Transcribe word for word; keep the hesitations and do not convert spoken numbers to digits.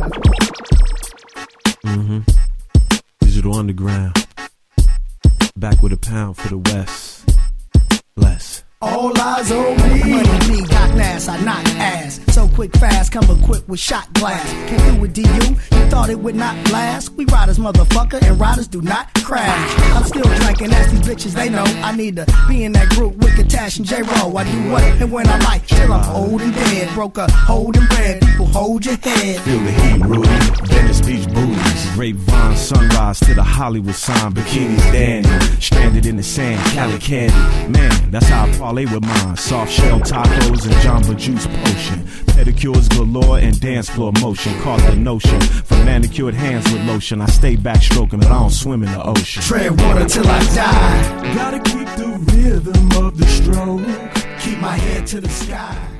Mm-hmm. Digital Underground. Back with a pound for the West. Bless. All eyes on me. Money me, got nass, I knock ass. So quick, fast, come equipped with shot glass. Came through with D U, you thought it would not last. We riders, motherfucker, and riders do not crash. I'm still drinking, ask these bitches, they know I need to be in that group with Katash and J-Roll. I do what and when I like, till I'm old and dead. Broke a hold and bread, people hold your head. Feel the heat, Rudy, Venice Beach booties. Grapevine, sunrise to the Hollywood sign. Bikinis, dandy, stranded in the sand, Cali candy. Man, that's how I parlay with mine. Soft shell tacos and Jamba Juice potion. Pedicures galore and dance floor motion. Caught the notion from manicured hands with lotion. I stay backstroking, but I don't swim in the ocean. Tread water till I die. Gotta keep the rhythm of the stroke. Keep my head to the sky.